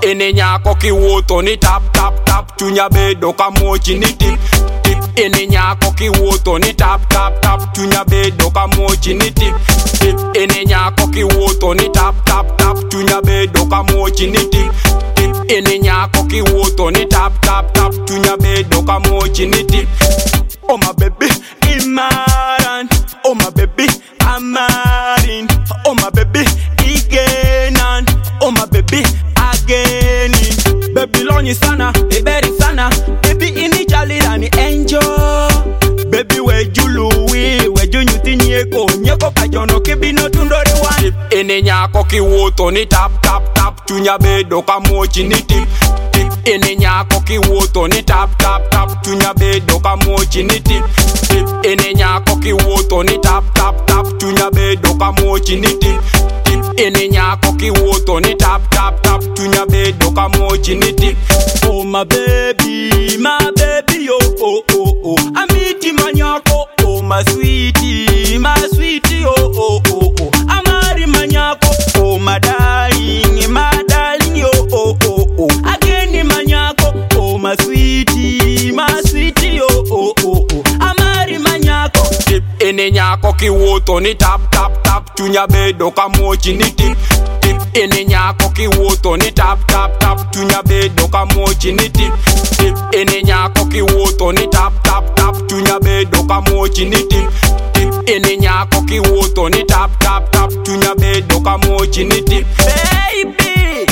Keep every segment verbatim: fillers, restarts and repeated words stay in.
ene nyako kiwuotho ni tap tap tap chunya bedo kamochi ni tip tip ene nyako kiwuotho ni tap tap tap chunya bedo kamochi ni tip tip ene nyako kiwuotho ni tap tap tap chunya bedo kamochi ni tip tip ene nyako kiwuotho ni tap tap tap chunya bedo kamochi ni tip. Oh my baby, Imaran. Oh my baby, Amarin. Oh my baby, Igenan. Oh my baby, again. Baby lonyi sana, eberi sana. Baby initially rani enjoy. Baby we juluwi, we junyuti nyeko. Nyeko kajono kibi no tundori wani. Ene nyako kiwuotho ni tap tap tap chunya bedo kamochi ni tip tip ene nyako kiwuotho ni tap tap tap chunya bedo kamochi ni tip tip ene nyako kiwuotho ni tap tap tap chunya bedo kamochi ni tip tip ene nyako kiwuotho ni tap tap tap chunya bedo kamochi ni tip. Oh my baby, my baby, oh oh oh oh amiti manyako, oh my sweetie, my sweetie, oh oh oh oh amari manyako, oh my darling, my darling, oh oh oh oh again manyako, oh my sweetie, my sweetie, oh oh oh oh amari manyako. Tip ene nyako kiwuotho ni tap tap tap chunya bedo kamochi ni tip tip ene nyako kiwuotho ni tap tap tap chunya bedo kamochi ni tip tip ene nyako kiwuotho ni tap tap tap chunya bedo kamochi ni tip tip ene nyako kiwuotho ni tap tap tap chunya bedo kamochi ni tip. Baby,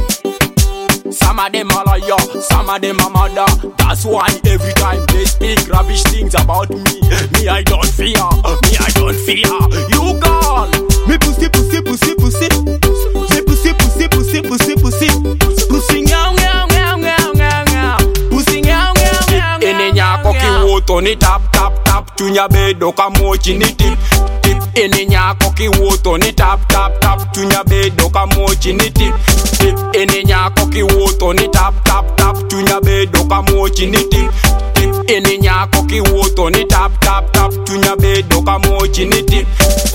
some of them are like yo, some of them are mother. That's why every time they speak rubbish things about me, me I don't fear, me I don't fear. You girl, me pussy pussy pussy pussy, me pussy pussy pussy pussy pussy, pussy nyao nyao nyao nyao nyao nyao, pussy nyao nyao nyao. Ene nyako kiwuotho ni tap tap tap chunya bedo kamochi ni tip tip ene nyako kiwuotho ni tap tap tap chunya bedo kamochi ni tip tip ene nyako kiwuotho ni tap tap tap chunya bedo kamochi ni tip tip ene nyako kiwuotho ni tap tap tap chunya bedo kamochi ni tip.